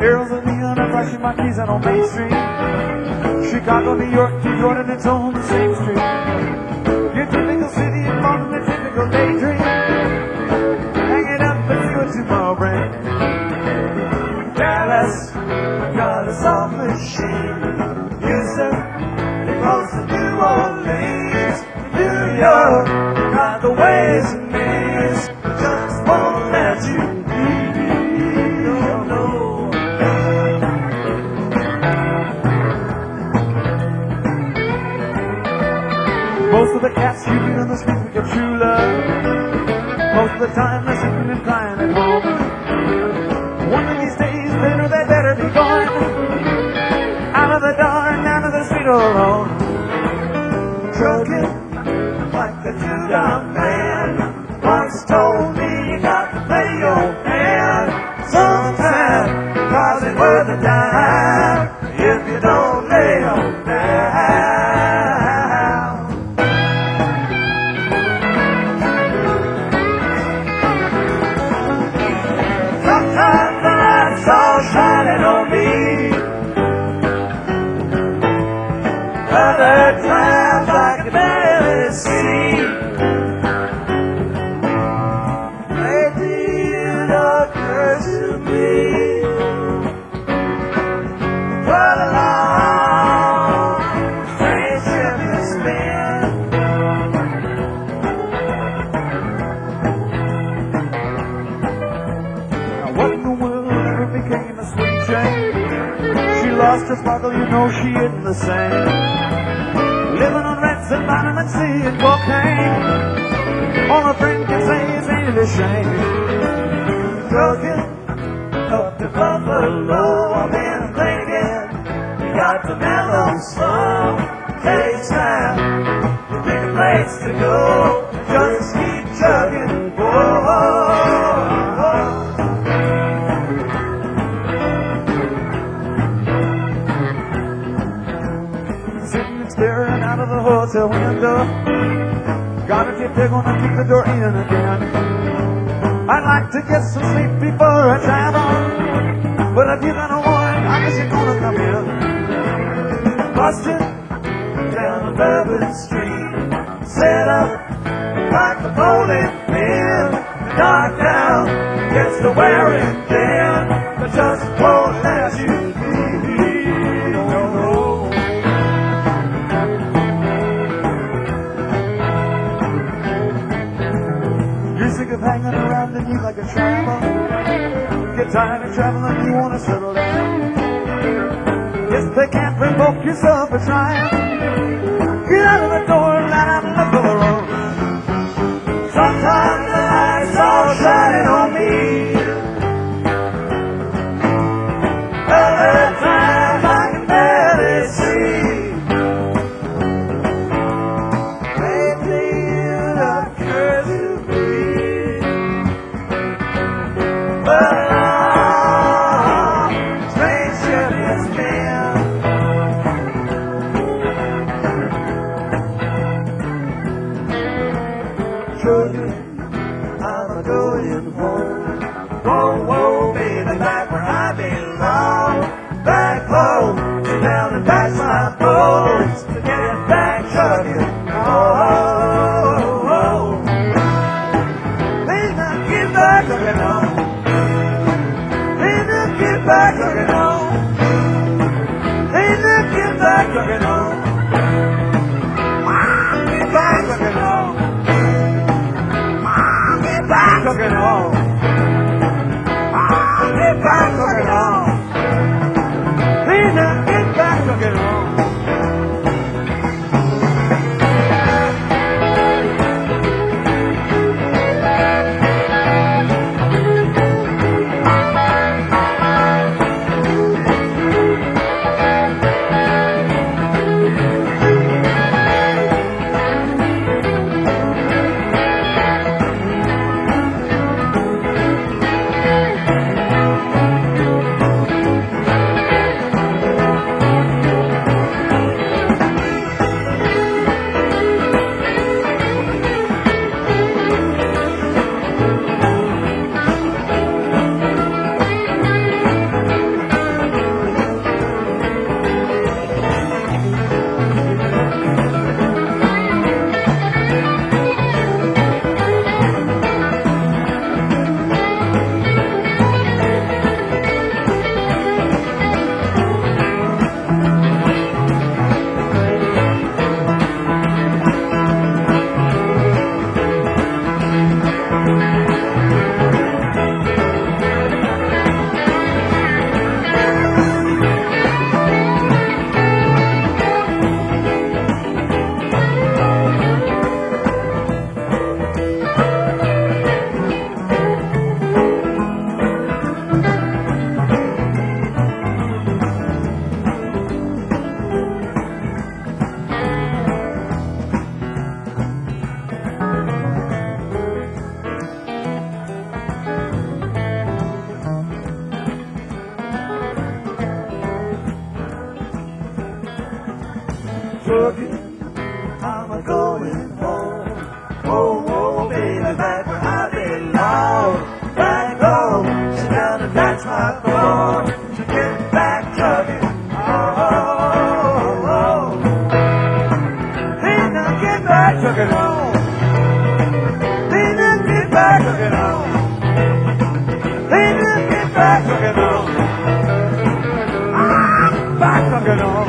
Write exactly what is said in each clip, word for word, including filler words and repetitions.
Arrows of neon and flashing marquees out on Main Street. Chicago, New York, Detroit, and it's on the same street. Your typical city involved in a typical daydream. Hang it up and see what tomorrow brings. Dallas, got a soft machine. Houston, it goes to New Orleans. New York, got the ways and means. Just won't let you be. No, no. Most of the cats you meet on the street with your true love. Most of the time they're sleeping and crying at home. One of these days, later they better be gone. Out of the dark, out of the street alone. Trucking like the two-down man once told me you got to play your hand sometime, cause it's worth a dime if you don't lay them down. Sometimes the lights all shining on me, other times I can barely see. Maybe it occurs to me what a long strange trip it's been. Now what in the world ever became a sweet Jane? She lost her sparkle, you know she isn't the same. Living on rents and vitamin C and cocaine. All a friend can say is ain't it a shame. Trucking up to Buffalo, I've been thinking you got to mellow slow. Takes time to pick a place to go. Just keep chugging, whoa. Staring out of the hotel window, got a tip they're gonna kick the door in again. I'd like to get some sleep before I travel, but if you're gonna warn, I guess you're gonna come in. Busted down a Bourbon Street, set up like a bowling pin. Knocked down, gets to wearing thin, but just won't let you be. Sick of hanging around and you like a travel. Get tired of traveling, you wanna settle down. Yes, they can't provoke yourself a trying. Get out of the door, let out and look all around. Sometimes the lights all shining on me, other times I can barely see. Maybe it occurs to but a long, strange trip it's been. Trucking, I'm a going home. Whoa, whoa, baby, back where I belong. Back home, sit down and back my bones to get it back trucking. Oh, oh, oh. Please not get back trucking on. Get back looking on. Hey, look, get back looking on. Get back looking on. Get back looking on. Get back looking on. Hey, look, get back looking on. boogie. I'm a going home. Oh, oh, baby, back where I belong. Back home, she gotta dance my floor. She get back trucking. Oh, oh, oh. Lena, get back trucking home. Lena, get back trucking home. Lena, get back trucking home. Ah, back trucking home.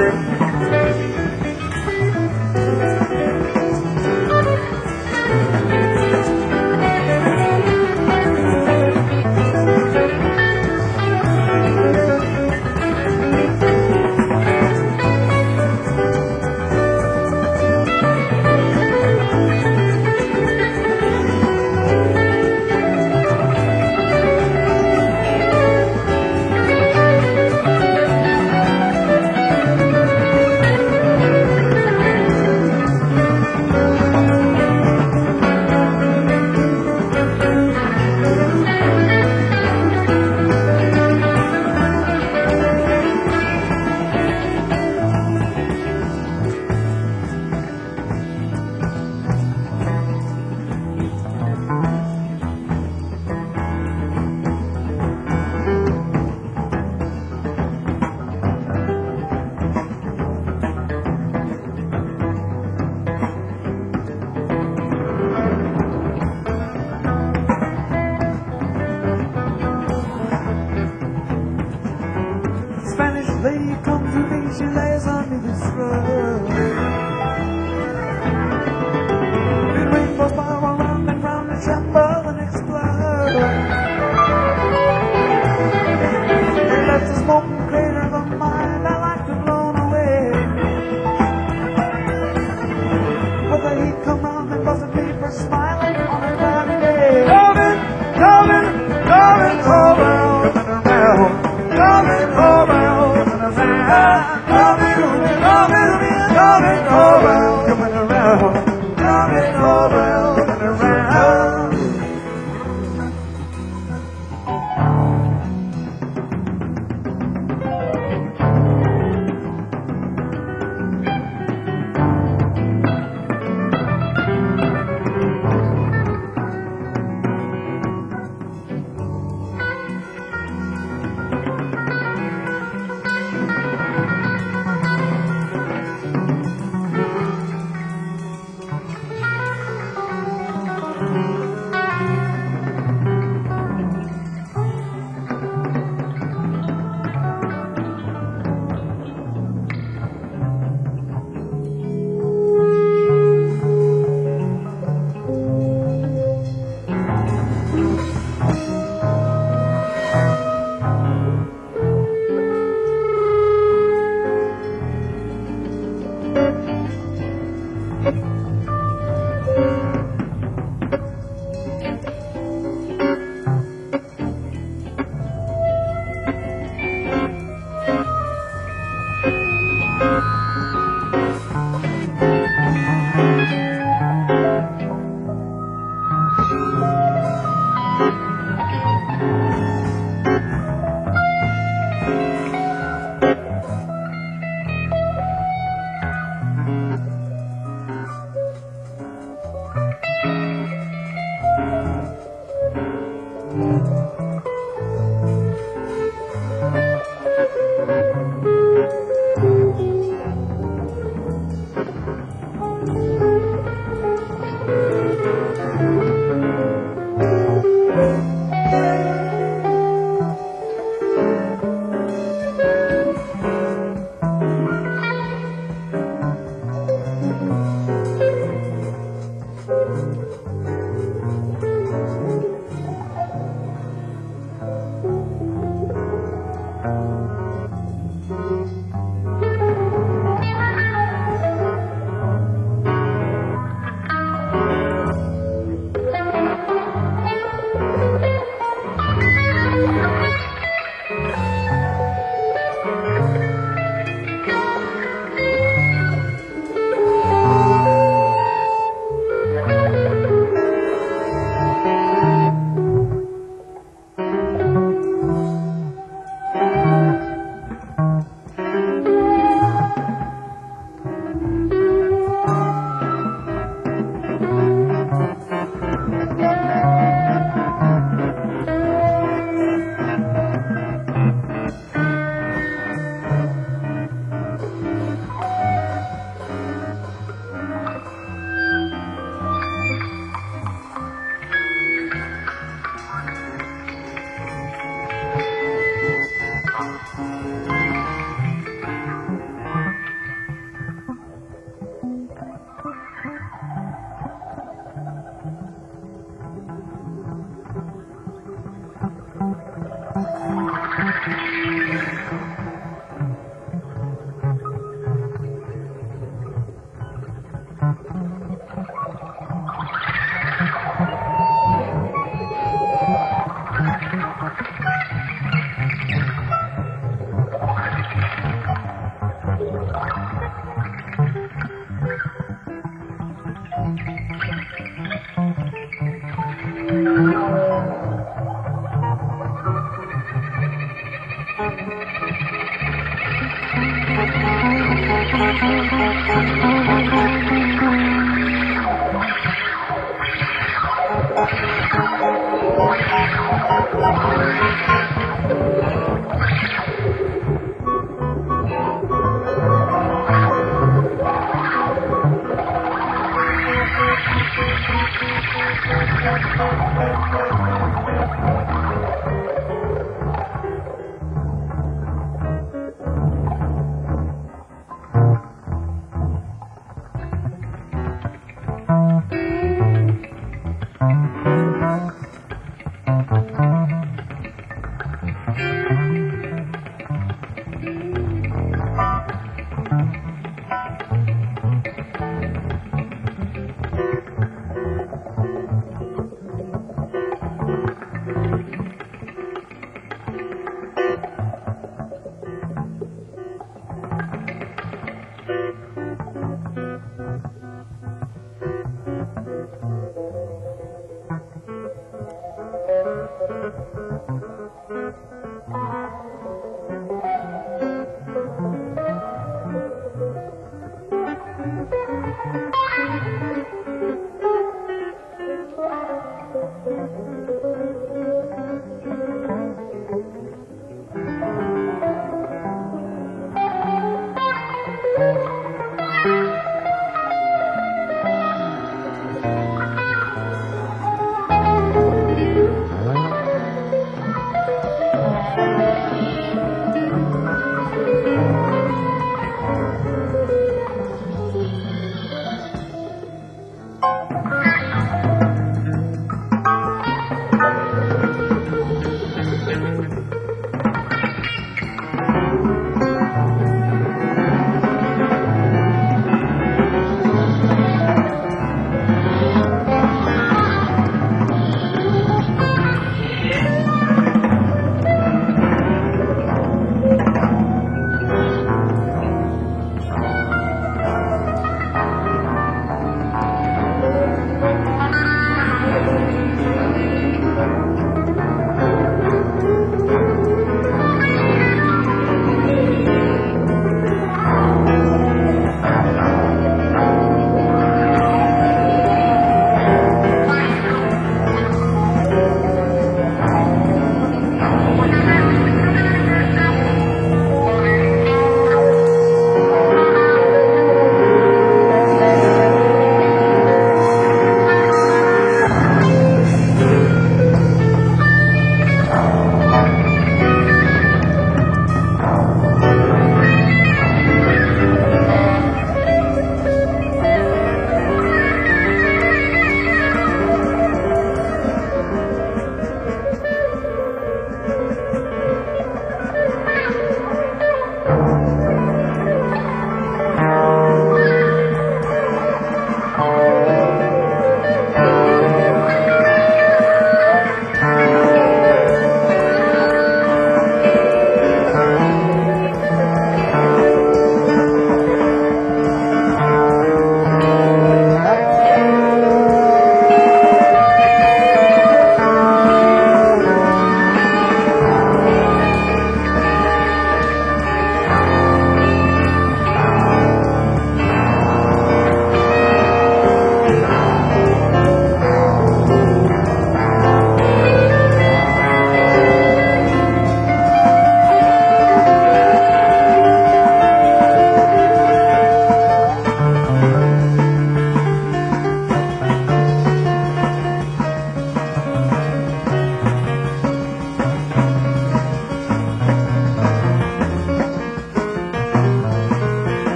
lady comes to me, she lays on me this rug. And rainbows bob around and round and tremble and explode. They left a smoking crater of a mind I like to blown away. But the heat come round and busted me for smiling on a cloudy day. Coming, coming, coming around and around, coming around and around, coming, coming, coming around, coming around, coming around and around.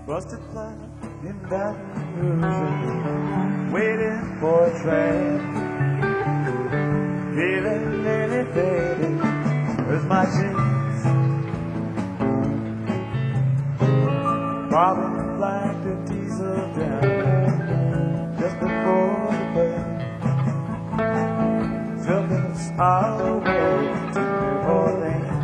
busted flat in Baton Rouge, waiting for a train. Feeling nearly faded, where's my jeans? Bobbing like the diesel down just before the break. Took us all away to New Orleans.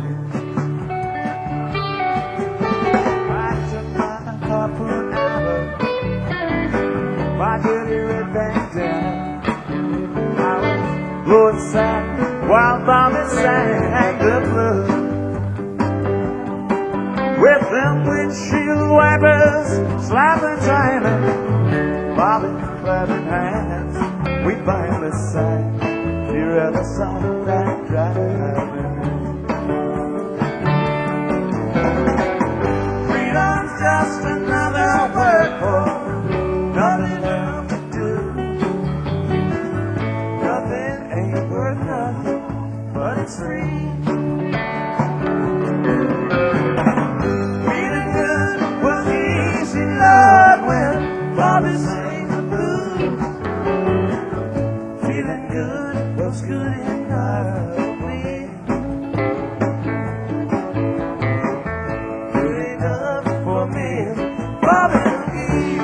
I took my harpoon out of my dirty red bandana. I was blowing sack while Bobby sang the blues. With them windshield wipers slapping time, Bobby clapping hands, we finally sang your other song that driving. Freedom's just another word for nothing left to do. Nothing ain't worth nothing, but it's free. Feeling good was easy love when Bobby sang the blues. Feeling good was good enough for me. Good enough for me, Bobby McGee.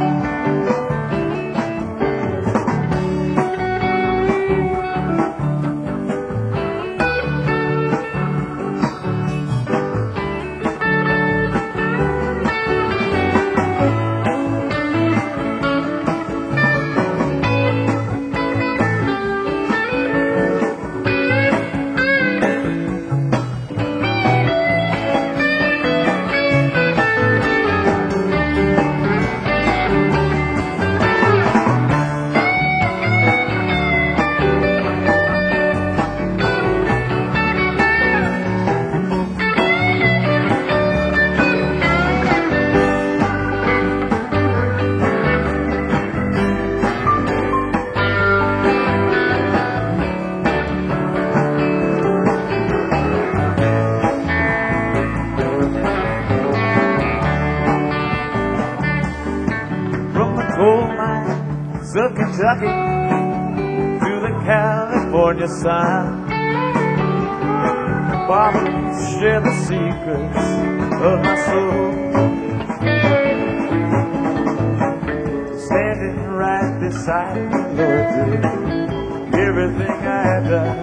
Coal mines of Kentucky to the California sun, Bobby shared the secrets of my soul. Standing right beside me, Lord, did everything I had done.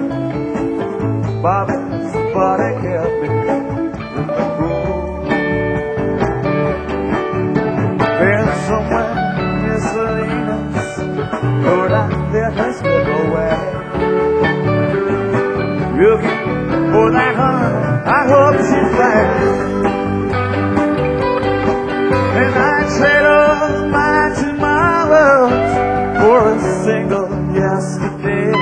Bobby's body kept me in the cool. There's somewhere Salinas, Lord, I let her slip away. Looking for that honey, I hope she's back. And I trade all my tomorrows for a single yesterday.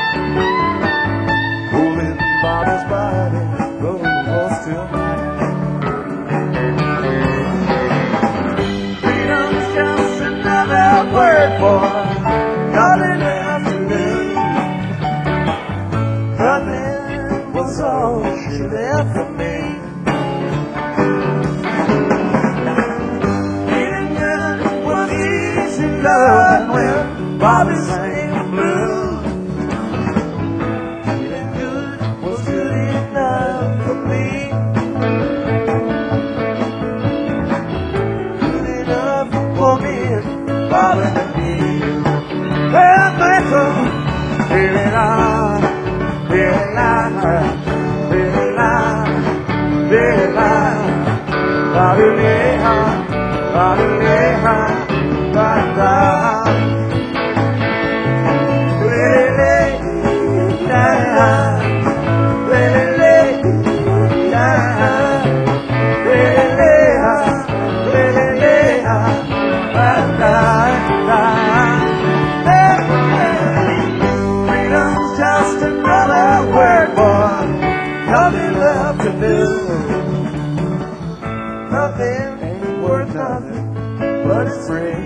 Holding Bobby's body close to mine. Freedom's just another word for nothing left to lose. Nothing was all she left for me. Feeling good was easy love when Bobby sang the blues. Feeling good was good enough for me. Good enough for me. Bobby McGee. Well, Michael, feeling on, feeling on, feeling on, feeling on. Bobby McGee, Bobby McGee, Bobby McGee. Freedom's just another word, boy. Nothing left to do. Nothing ain't worth nothing, but it's free.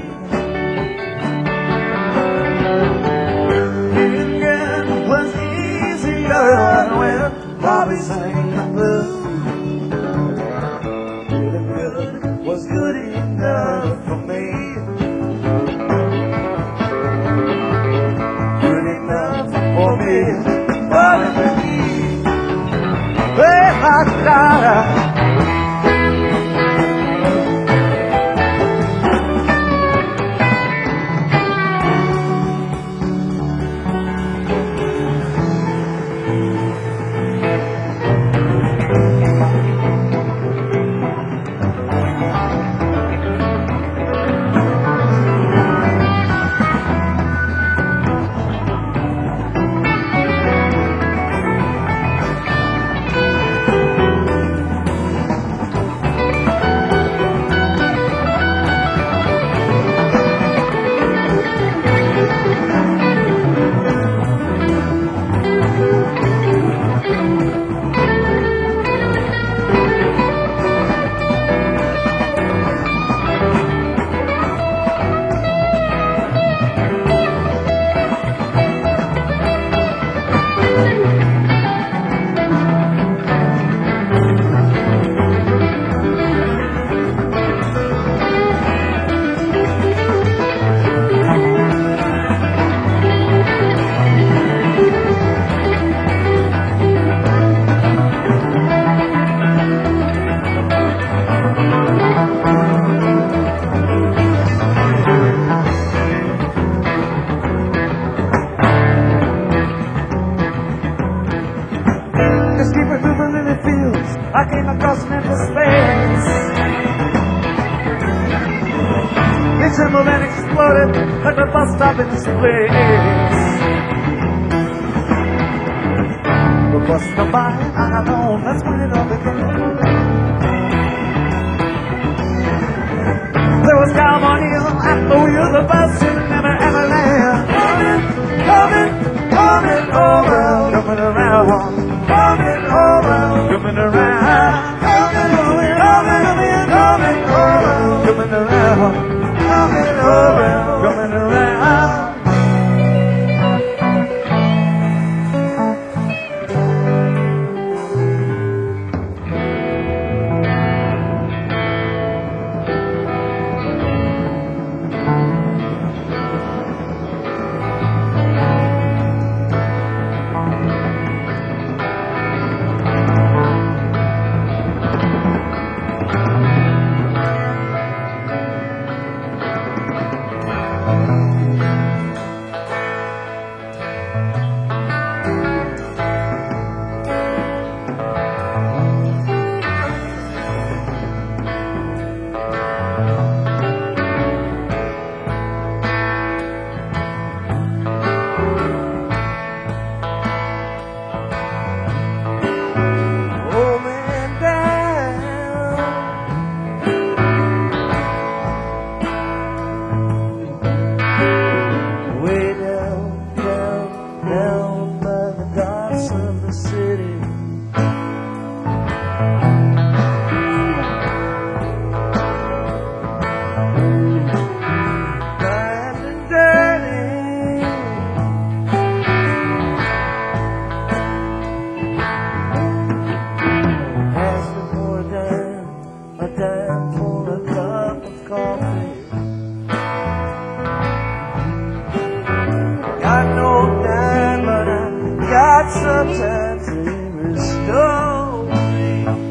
Feeling good was easier when Bobby sang the blues. Feeling good was good enough. limo then exploded at the bus stop in this place. The bus come by and I know that's when it all began. There was Cowboy Neil at the wheel of the bus and never ever land. Coming, coming, coming over, coming around, coming over, coming around, coming over, coming over, coming over, coming around, coming over, coming around. Sometimes it restores me.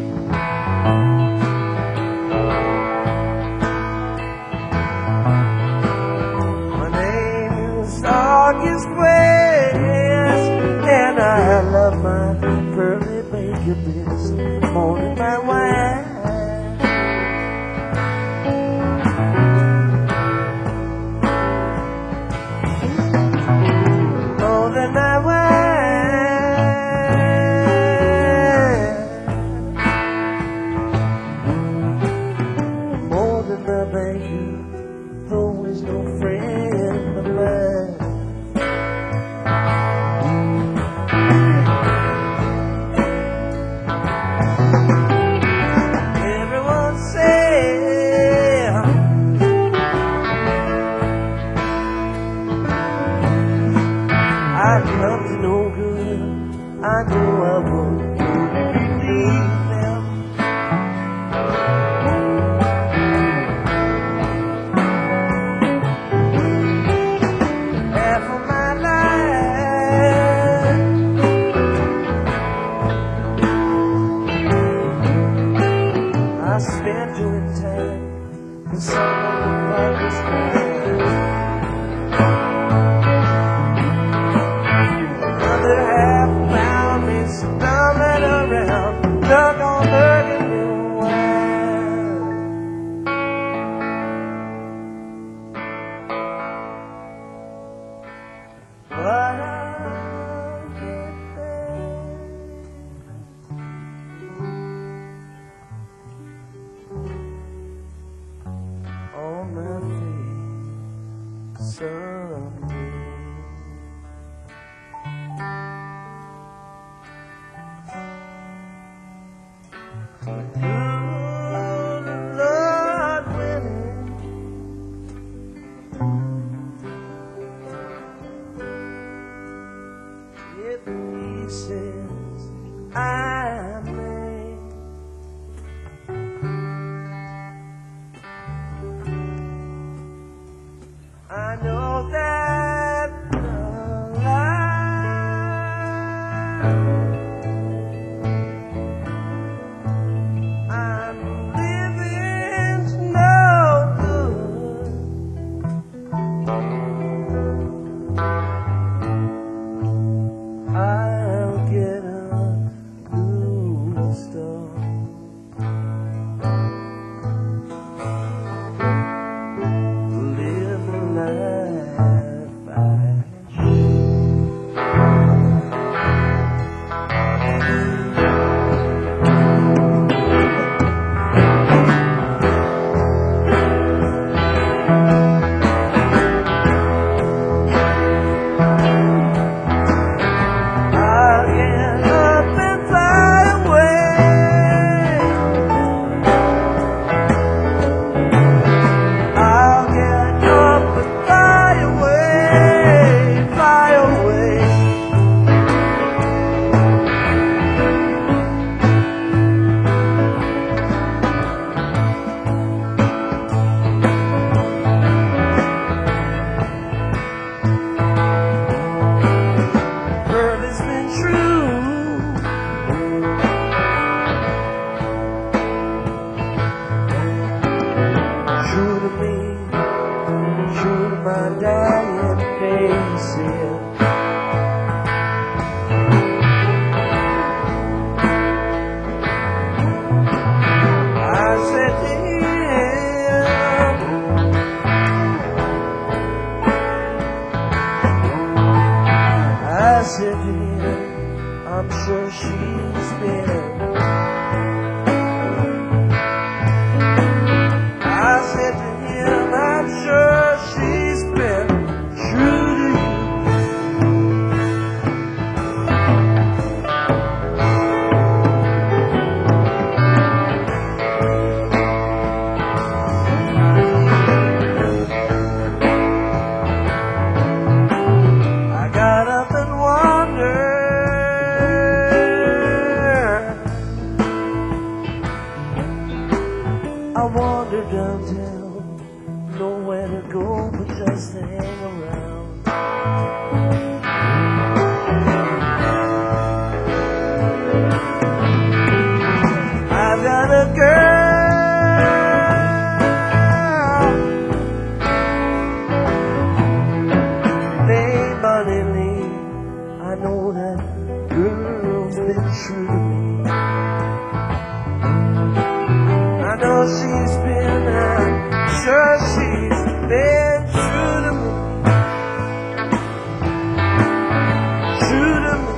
My name is August West, and I love my pearly baker bits more than my wine. More than my wine. I know I won't believe them. Half of my life I spent doing time with someone like this man. Stuck on burning new wine. But I'll get there on my feet someday. Pieces I made, I know that me, true to my dying faces. I said to him, I said to him, I'm sure she's been. I said to him, I'm sure she's been true to you. I got up and wandered. I wandered downtown, nowhere to go but just to hang around. I've got a girl named Bonnie Lee. I know that girl's been true to me. I know she's been, I'm sure she's been true to me. True to me.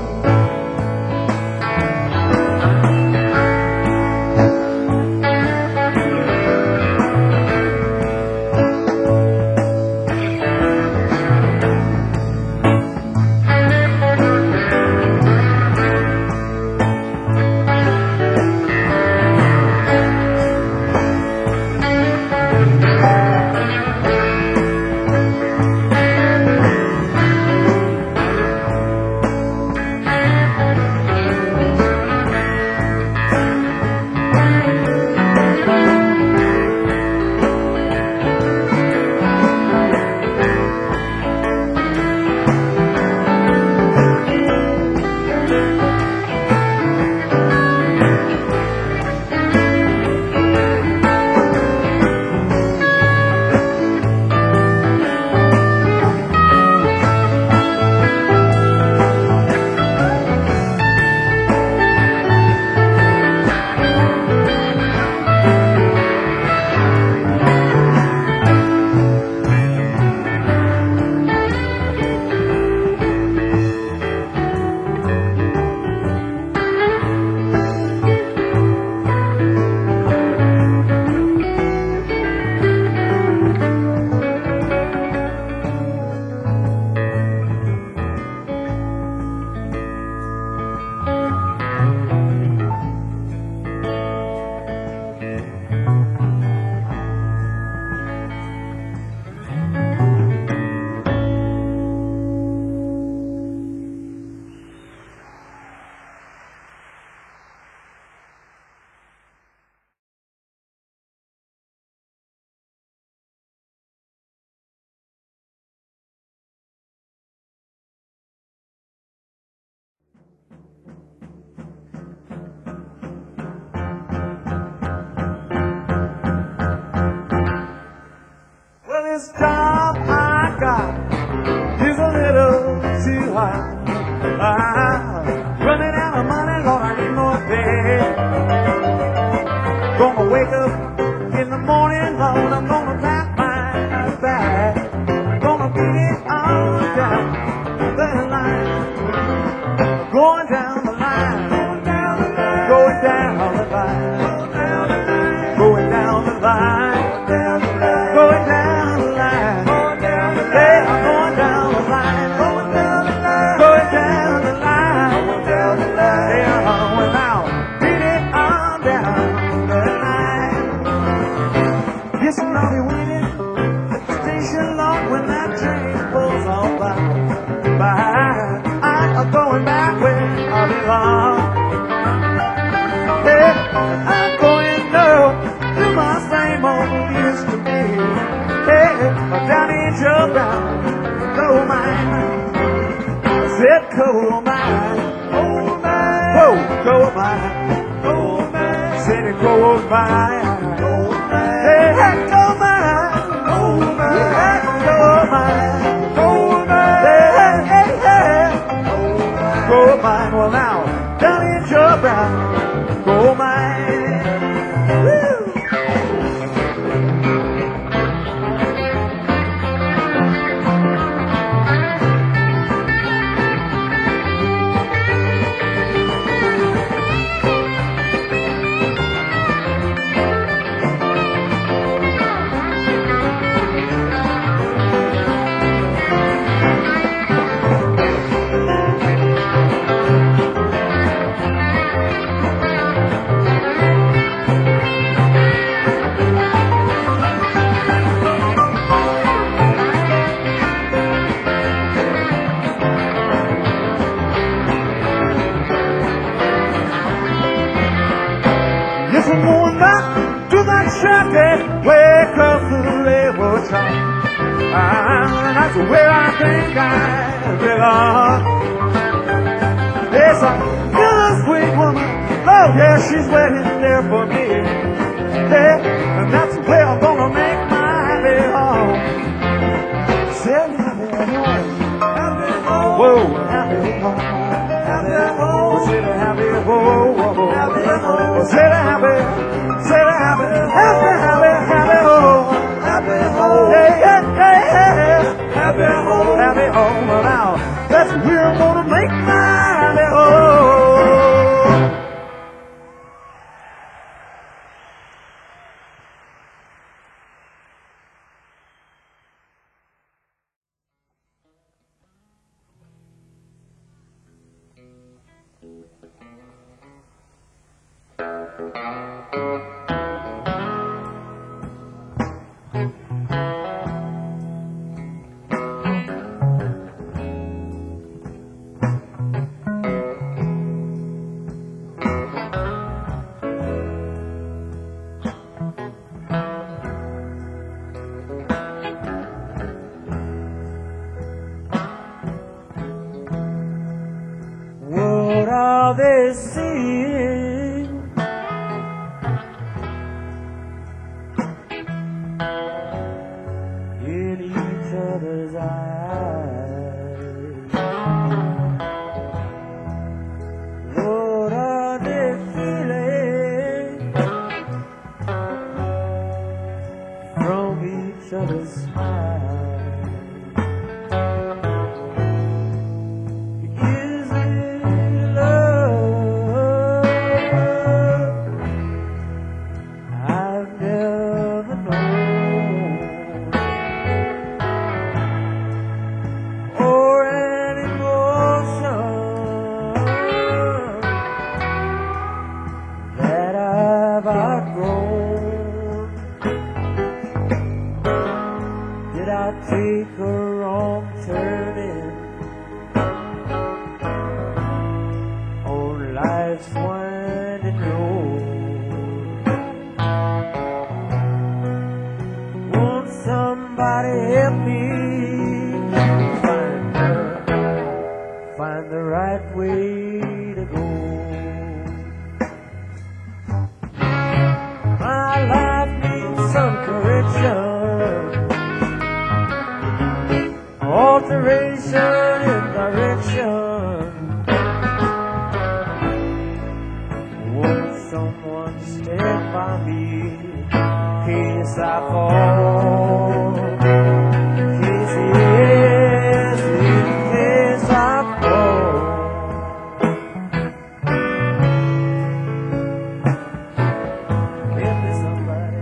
This job I got is a little too high. I'm running out of money, Lord, I need more pay. Gonna wake up in the morning, Lord, I'm gonna pack my bag. Gonna beat it all down the line. Going down the line. Going down the line. Going down the line. Going down. Going back where I belong. Yeah, I'm going low to my same old used to be. Yeah, down in your down, coal mine. I said coal mine, coal mine, whoa, coal mine, coal mine. Said it coal mine, coal mine. Hey, coal mine. time. And that's where I think I belong. Yes, I feel a sweet woman. Oh, yeah, she's waiting there for me. Yeah, and that's where I'm gonna make my happy home. Said happy home. Happy home. Whoa, happy home. Happy home. Said happy home. Happy home. Said happy. Said happy. Happy, happy, happy home. Happy home. Yeah, yeah, yeah, yeah. Happy home. Happy home. Now, that's where I'm gonna make my happy home. What are they seeing? In each other's eyes? What are they feeling from each other's smiles? Is it love? I've never known, or an emotion that I've outgrown. Did I take a wrong turning on life's winding road? Won't somebody help me find the, find the right way to go? My life needs some correction, alteration in direction. Won't someone stand by me in case I fall? In case, yes, in case I fall. Give me somebody.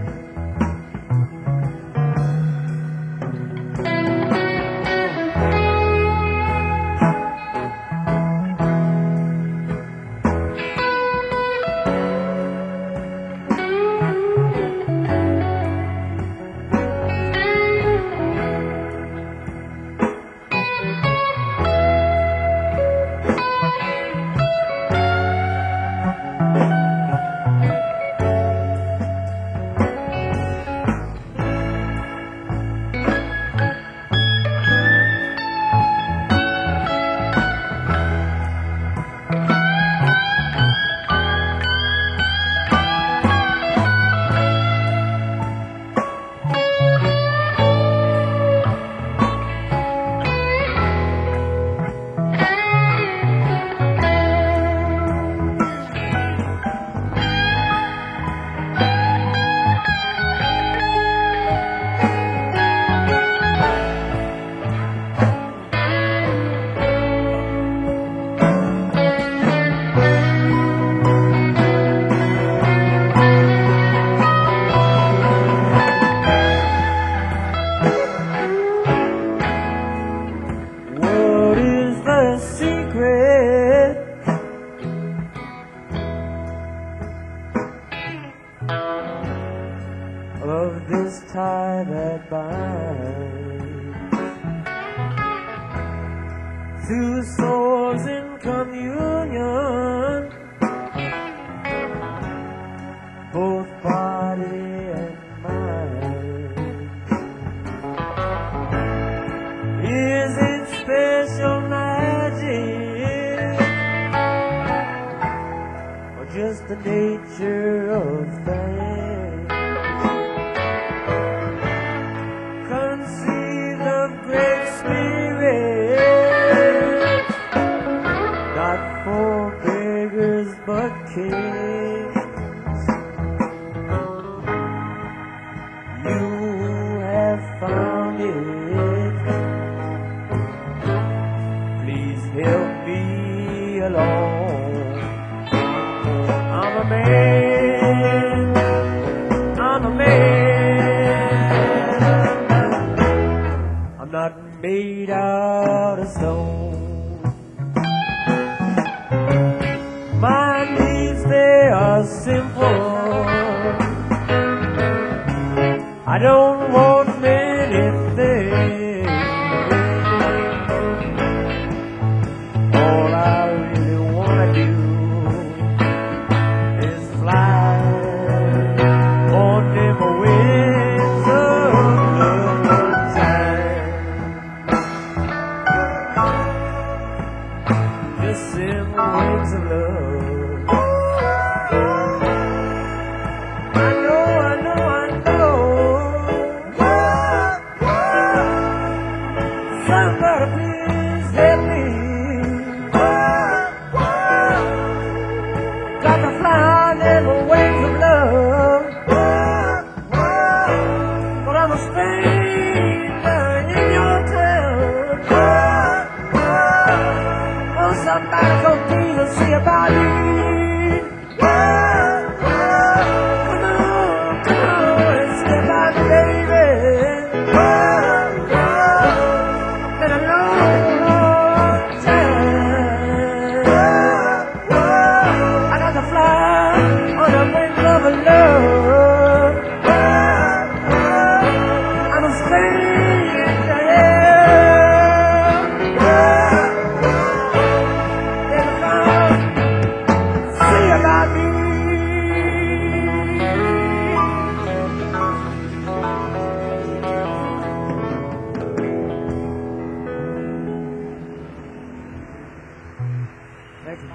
What is the secret of this tie that binds two souls in communion, both body and mind? the nature of things. Conceived of great spirit, not for beggars but kings. You have found it. Please help me along. I'm a man, I'm a man. I'm not made out of stone. My needs, they are simple. I don't want many things. All I really wanna do is fly on them wings of love one time. Just them wings of love. I know, I know, I know. Somebody please help me. Got to fly on them wings of love. But I'm a stranger in your town. Oh, somebody go please and see about me. Come on, come on and see about me, baby. Been a long time. I got to fly on the wings of love. I'm a stranger, yeah. Been a long, see about me. Thank you.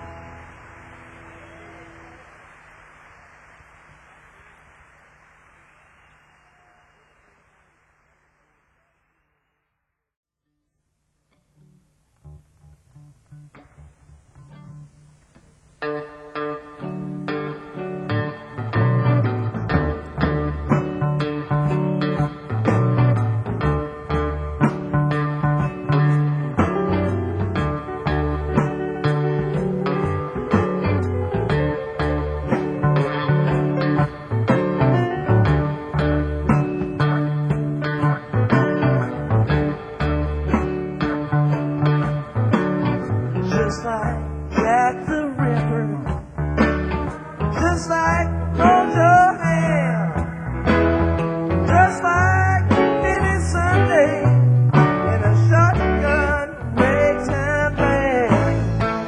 Just like Jack the Ripper, just like Roger Ham, just like Billy Sunday in a shotgun ragtime band,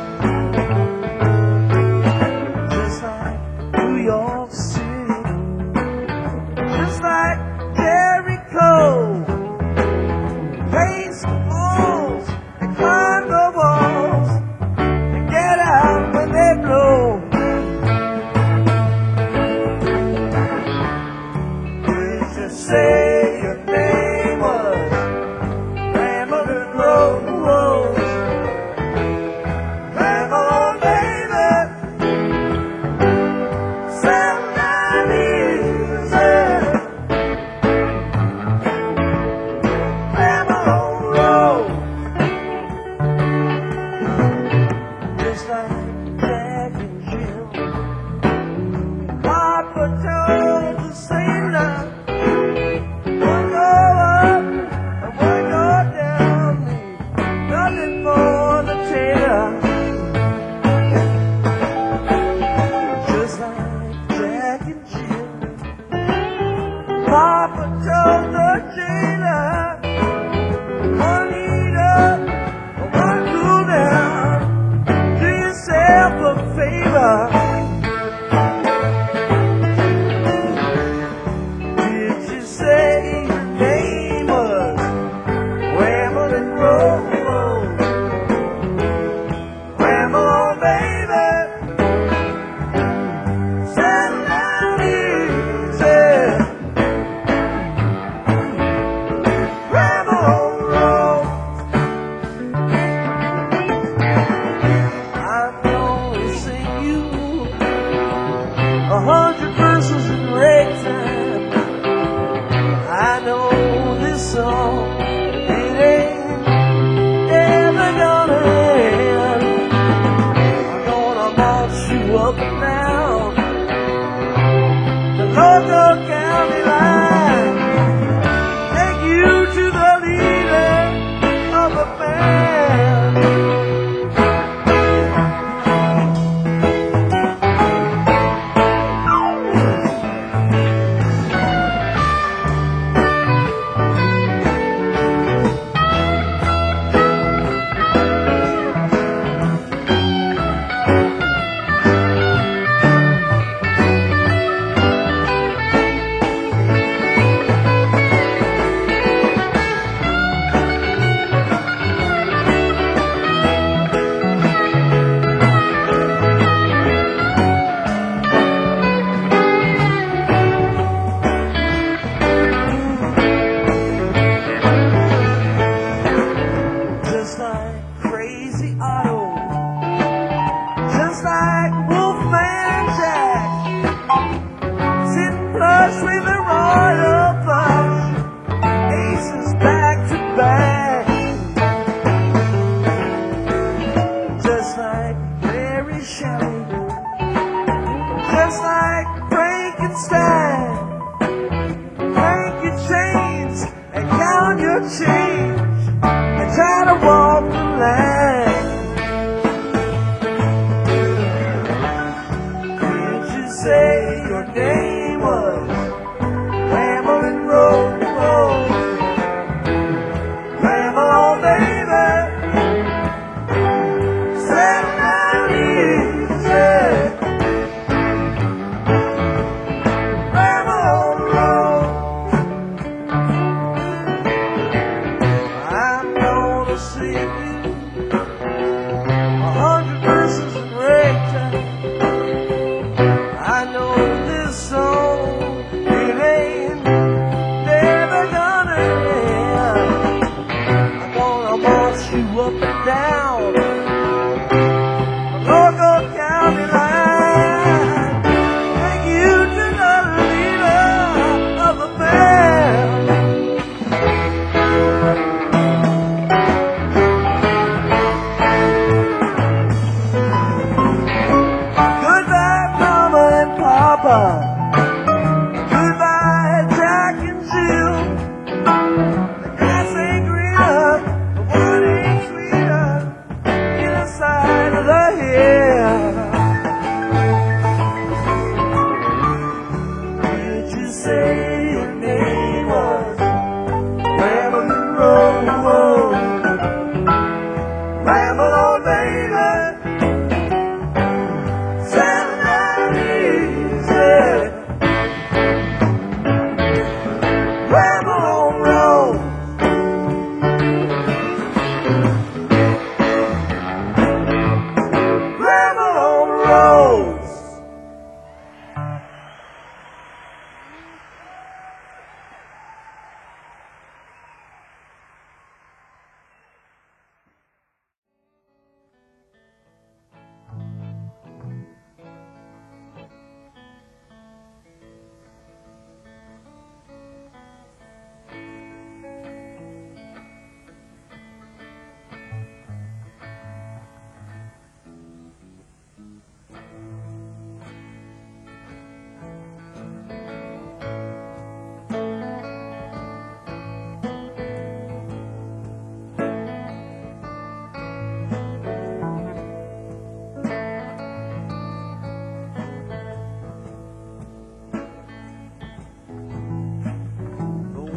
just like New York City, just like Jericho, race walls and climb the walls. Get out when they blow. Did you say your name was Ramblin' Rose? Ramble, baby, sound my music. Ramble, Rose. Just like Jack and Jill, Papa told the sailor, one go up and one go down, nothing for the tailor. Just like Jack and Jill, Papa told the jailer, one eat up and one cool down. Do yourself a favor. Did you say your name was Ramblin' Rose? Ramble on, baby.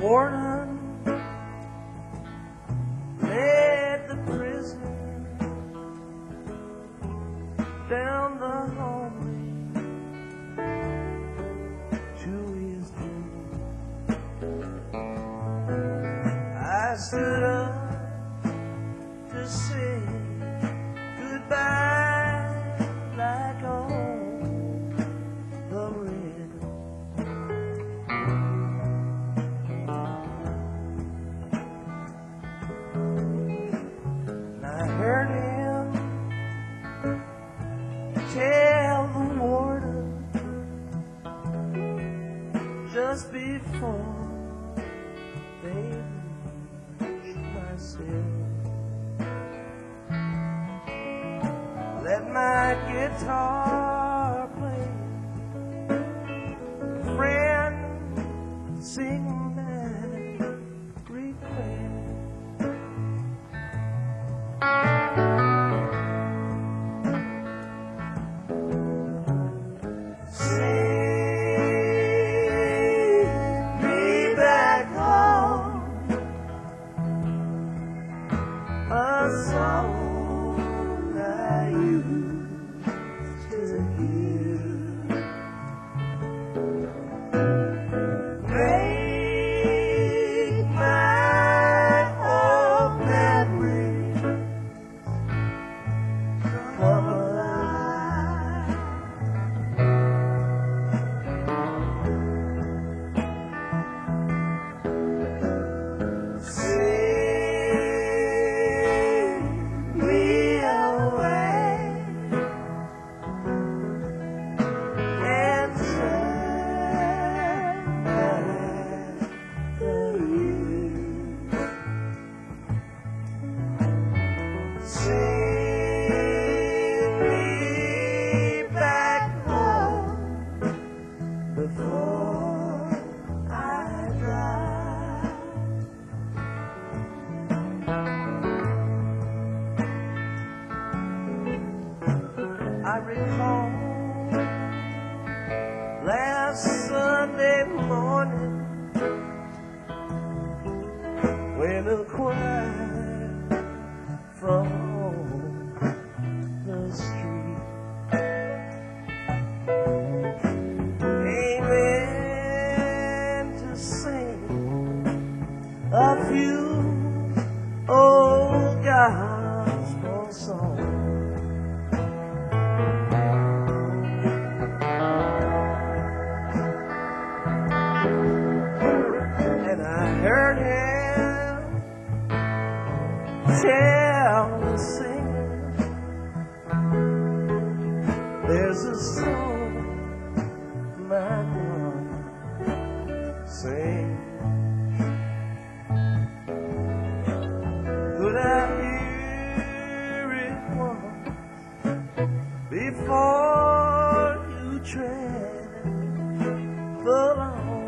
warden led the prisoner down the hallway to his doom. I stood up to say goodbye like all the red. And I heard him tell the warden just before they reached my cell, let my guitar play, friend, sing my request. A song I used to hear, make my old memories come alive. Before I die, I recall last Sunday morning when a choir from the street a few old gospel songs. And I heard him tell the singer, there's a song my mama sings. Could I hear it once before you tread the lawn?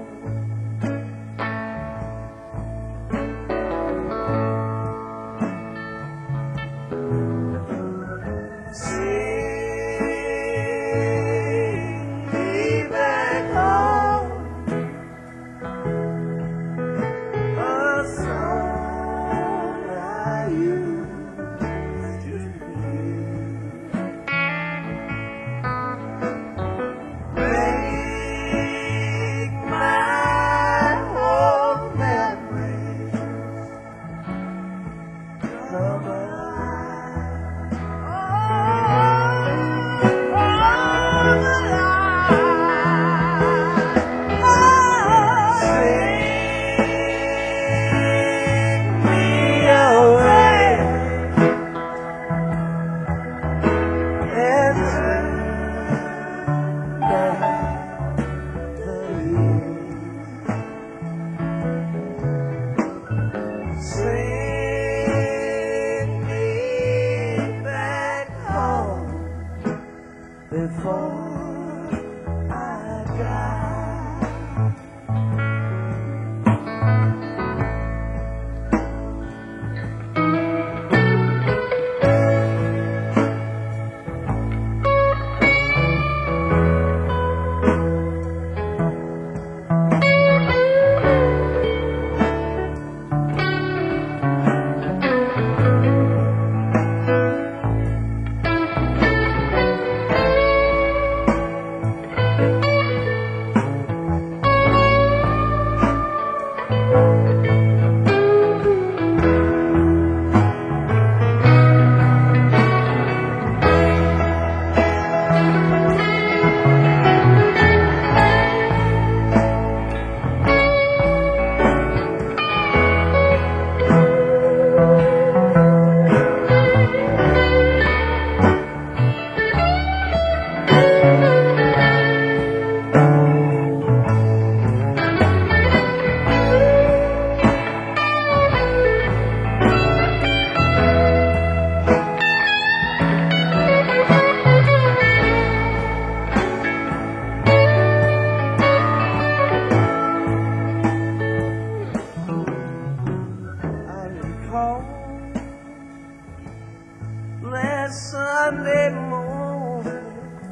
Sunday morning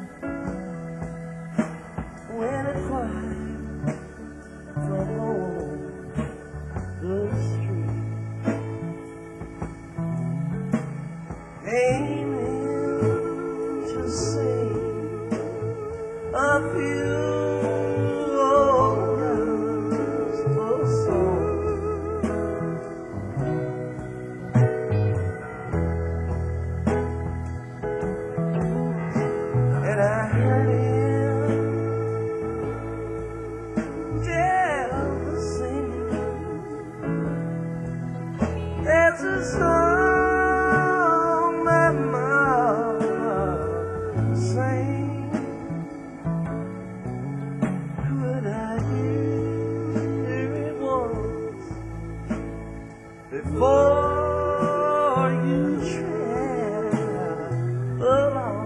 when it quiet from home the street came in to sing a few old gospel songs. And I heard him just singing. There's a song that mama sang. Could I hear it once before you tread along?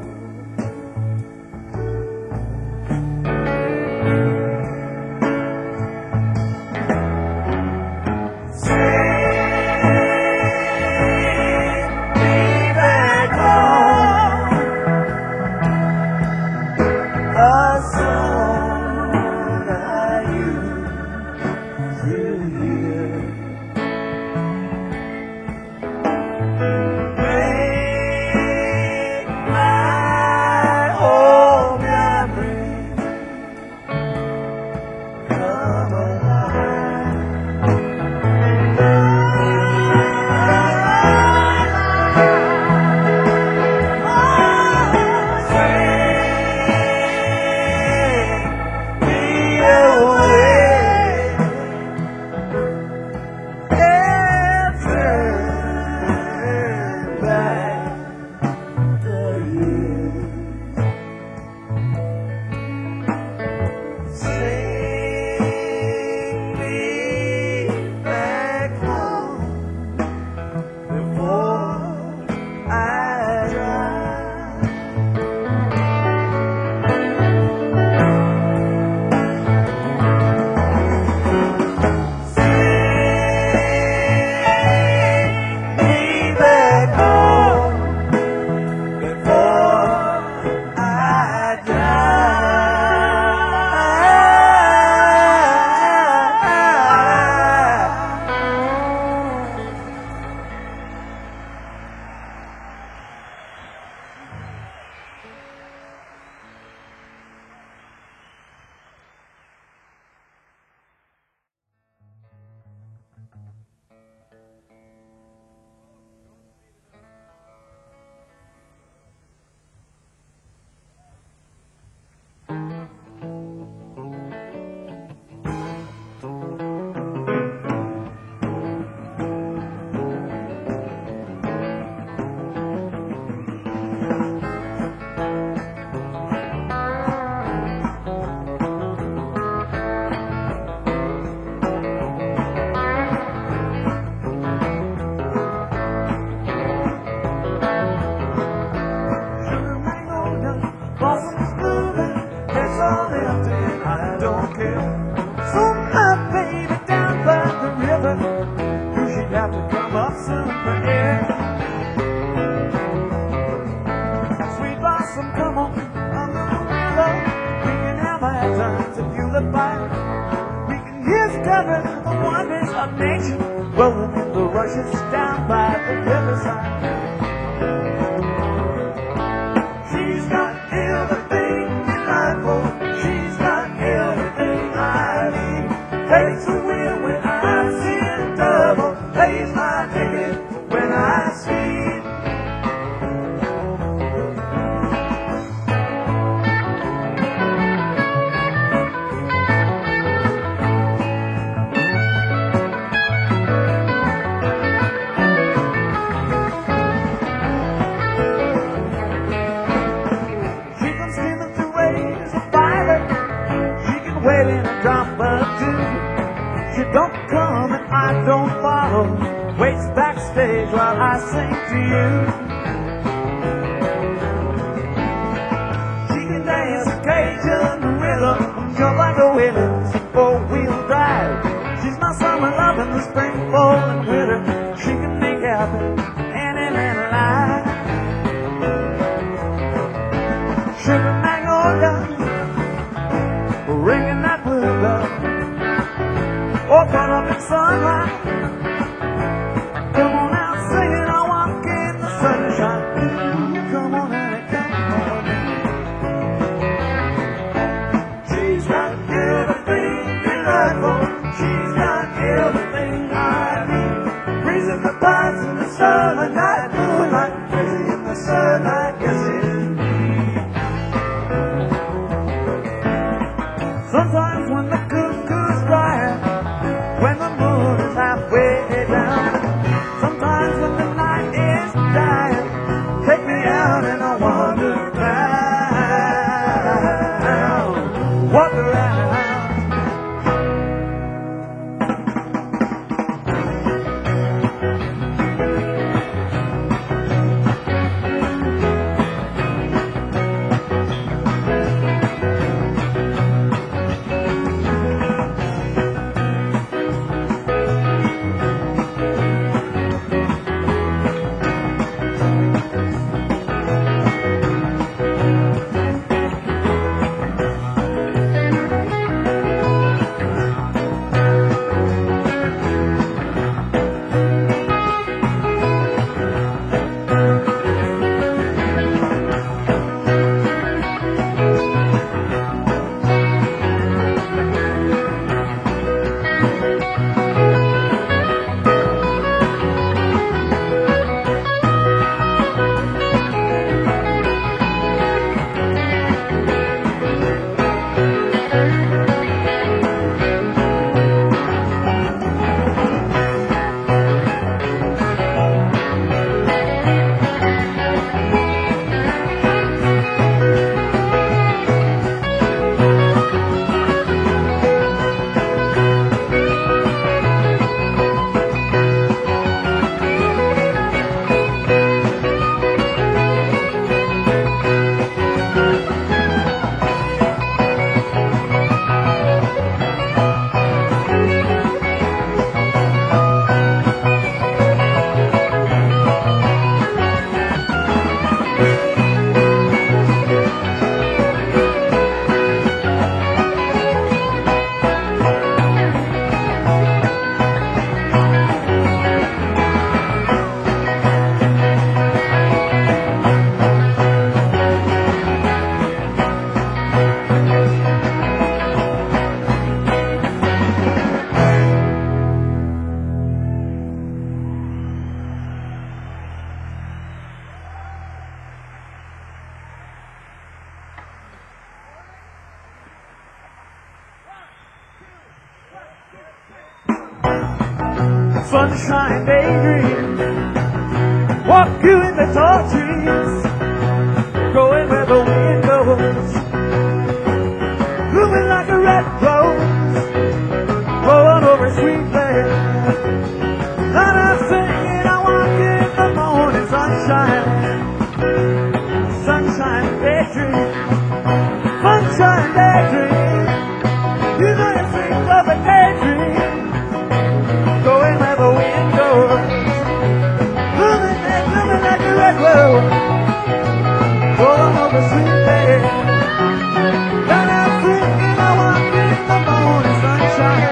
Rolling in the rushes down by the riverside. She's got everything in life, oh, she's got everything I need. Takes the wheel when I see it double, pays my ticket when I see it. Wait in a drop or two. She don't come and I don't follow. Waits backstage while I sing to you. She can dance a Cajun rhythm, jump like a Williams four-wheel drive. She's my summer love in the spring, fall, and winter. She can make happen any man alive. summer night, moonlight, crazy in the sunlight, yes it is me. Sometimes when the cuckoo's crying, when the moon is halfway down, sometimes when the night is dying, take me out in a wonderland, walk around. Sunshine daydream, walk you in the tall trees, going where the wind goes, blooming like a red rose, blowing over sweet land. And I'm singing, I walk in the morning sunshine, sunshine daydream, sunshine daydream. You know you think of a daydream, going where the wind goes, blooming and blooming like a red rose, blowing over sweet land. And I'm thinking I walk in the morning sunshine,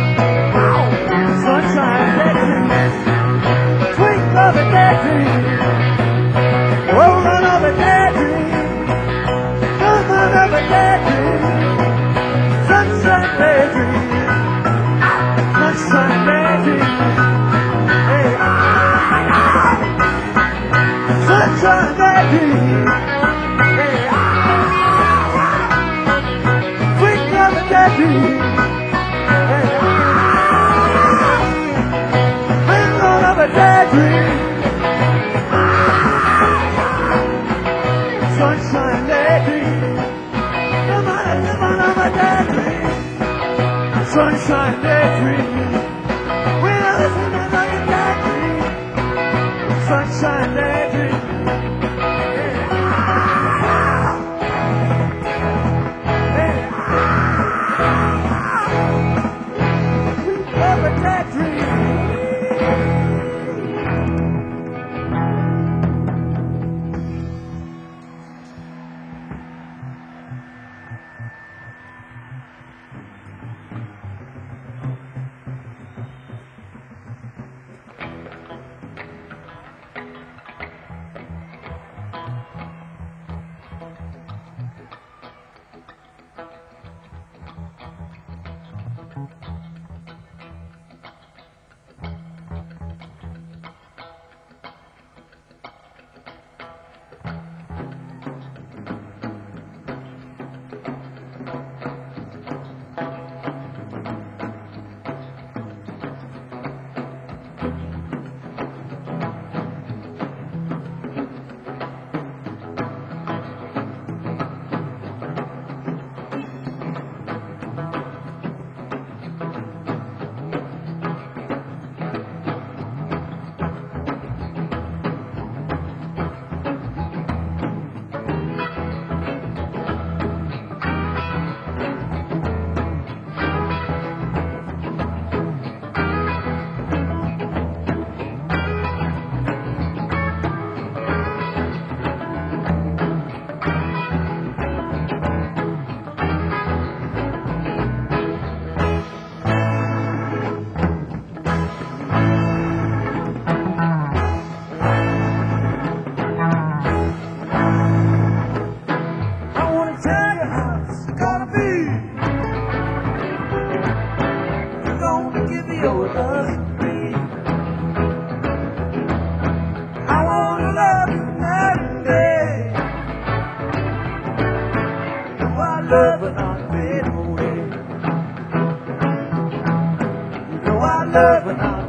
sunshine daydream, twinkle of a daydream, rolling of a daydream, coming of a daydream, sunshine daydream. Sunshine daydream, hey, ah, sunshine daydream, hey, ah, twinkle of a daydream, hey, ah, twinkle of a daydream, ah, sunshine daydream, come on, come on, of a daydream, sunshine daydream. Sunshine daydream, yeah. Yeah. We love a daydream.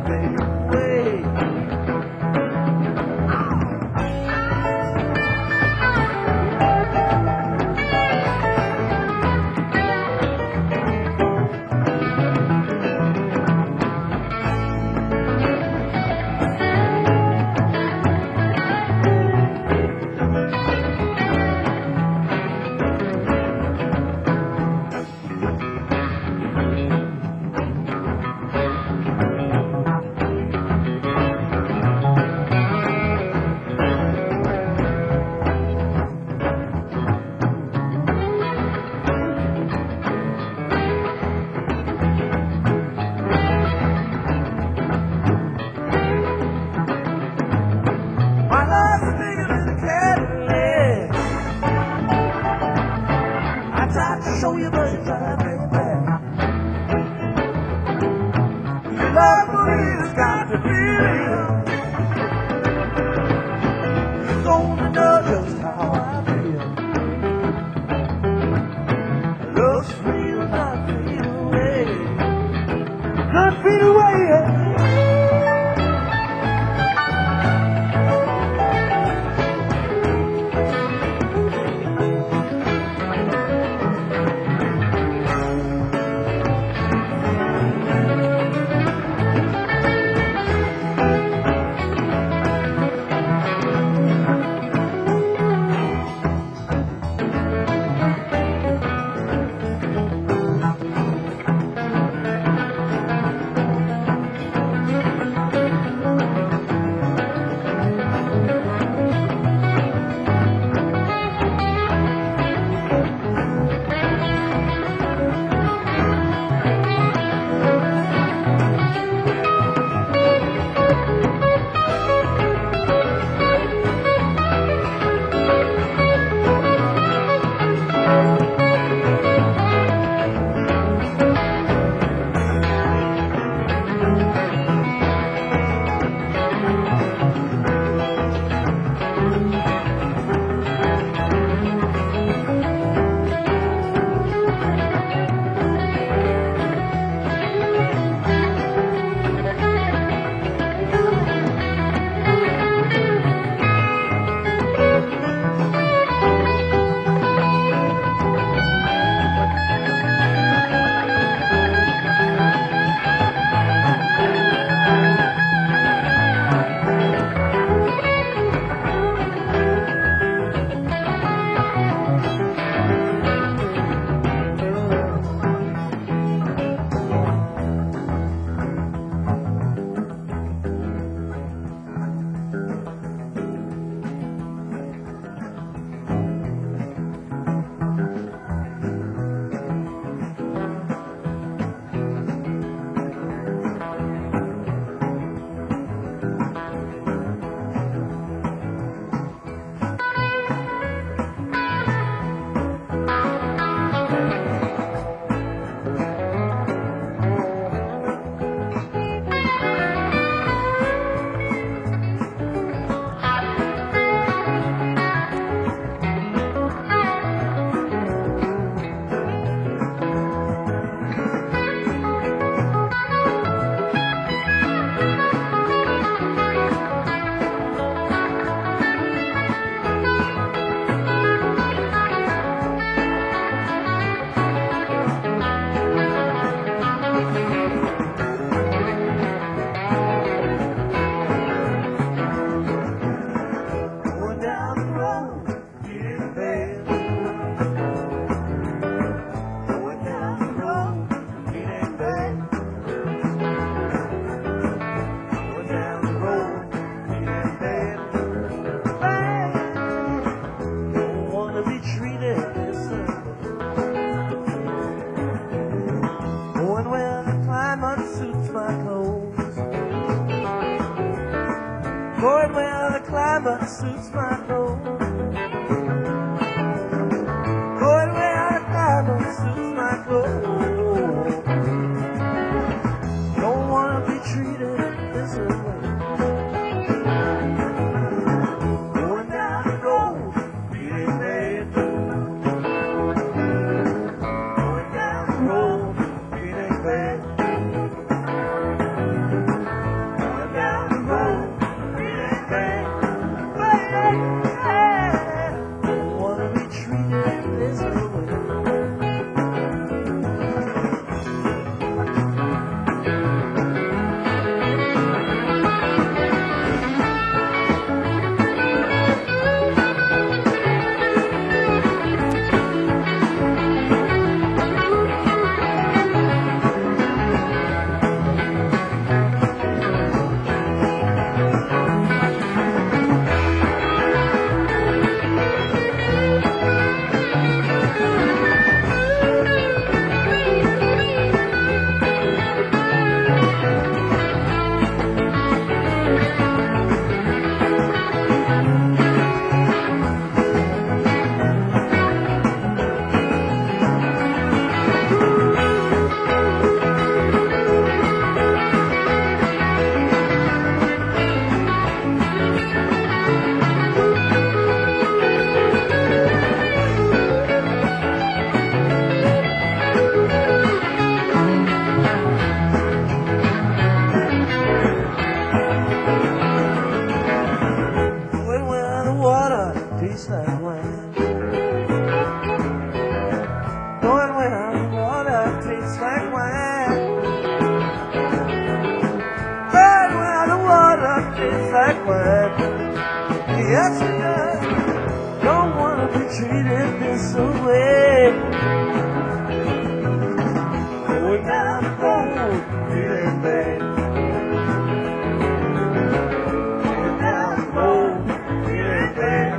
fade away. Show you but you drive me back. Your love for me has got to be real. You don't know just how I feel. Love's real, not fade away. Not fade away, yeah. Going where the climate suits my clothes. Going where the climate suits my clothes. Don't wanna be treated this way. Going down the road, feeling bad. Going down the road, feeling bad. It's like what? Yes, it does. Don't wanna be treated this way. Going down the road, feeling bad. Going down the road, feeling bad.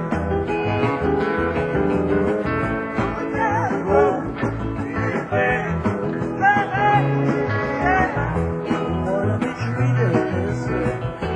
Going down the road, feeling bad. Bad, bad, bad. Don't wanna be treated this way.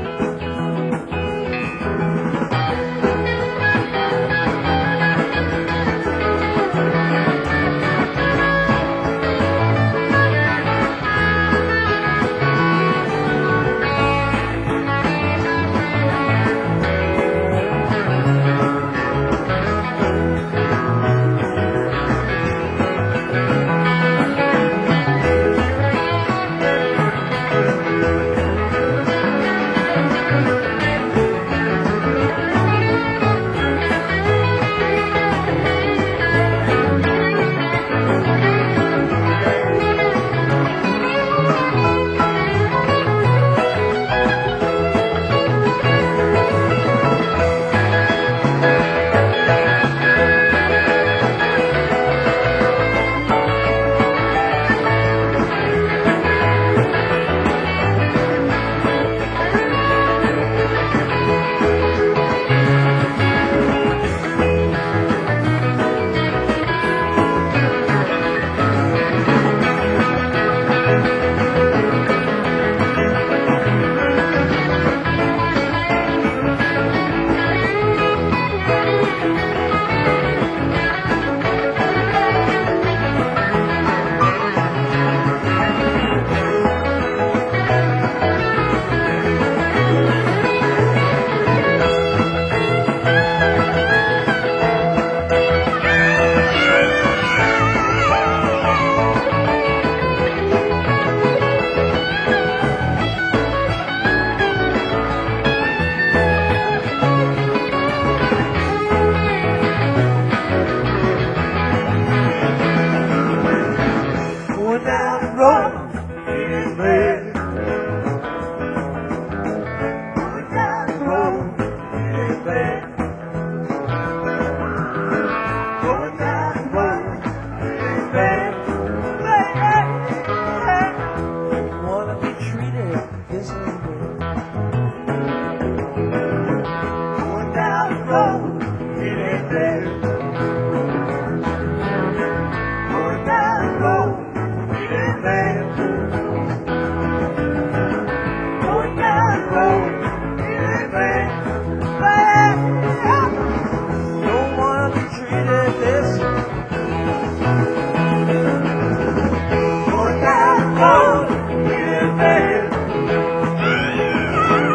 Going down the road, feeling bad. Going down the road, feeling bad. Going down the road, feeling bad. Bad, bad. Don't wanna be treated this way. Going down the road, feeling bad. Going down the road. Going down the road, feeling bad, bad. Don't wanna be treated this way. Going down the road, feeling bad.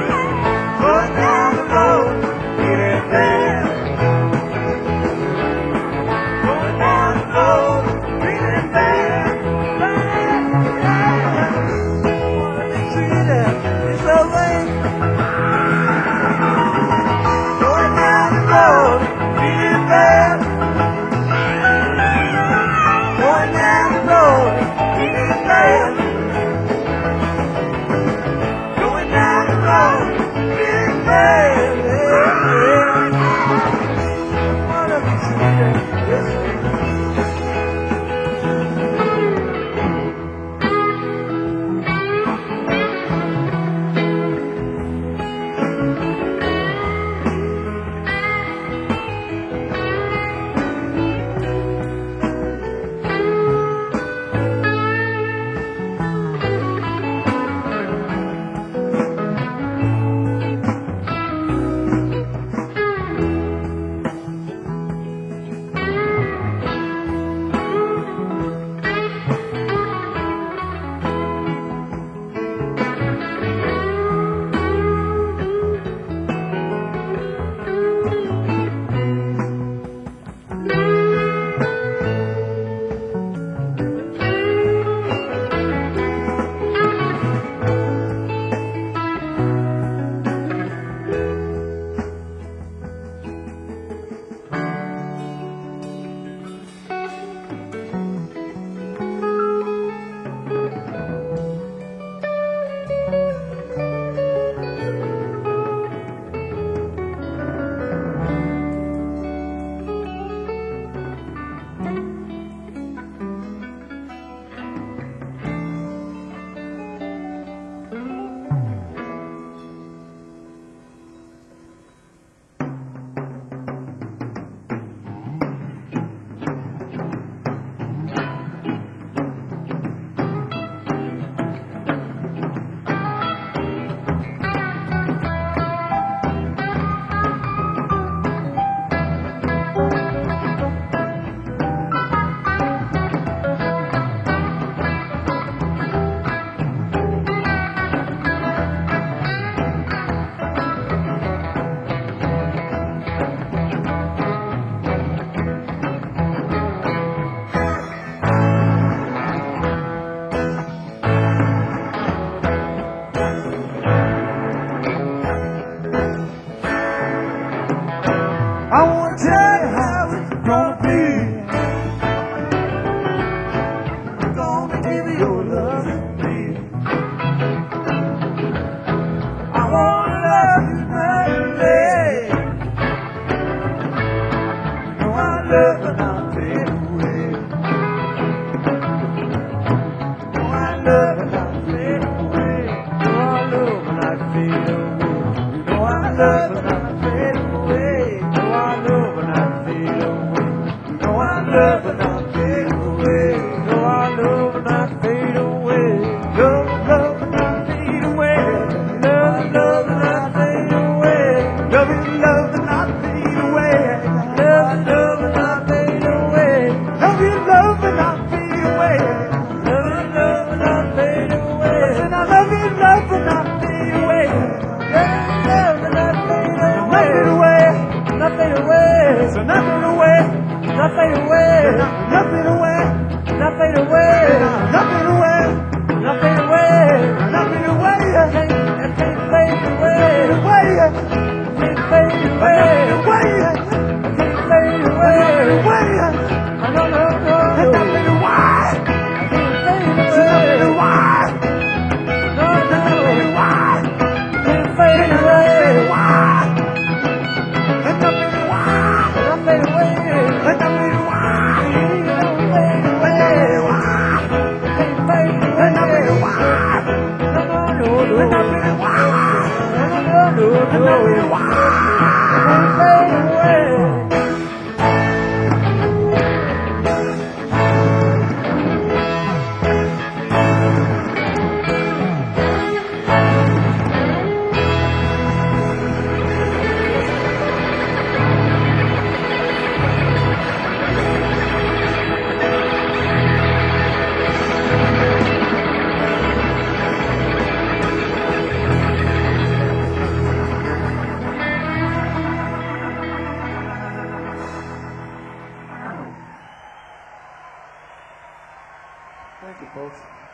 go. Wow. Fade away. Thank you, folks.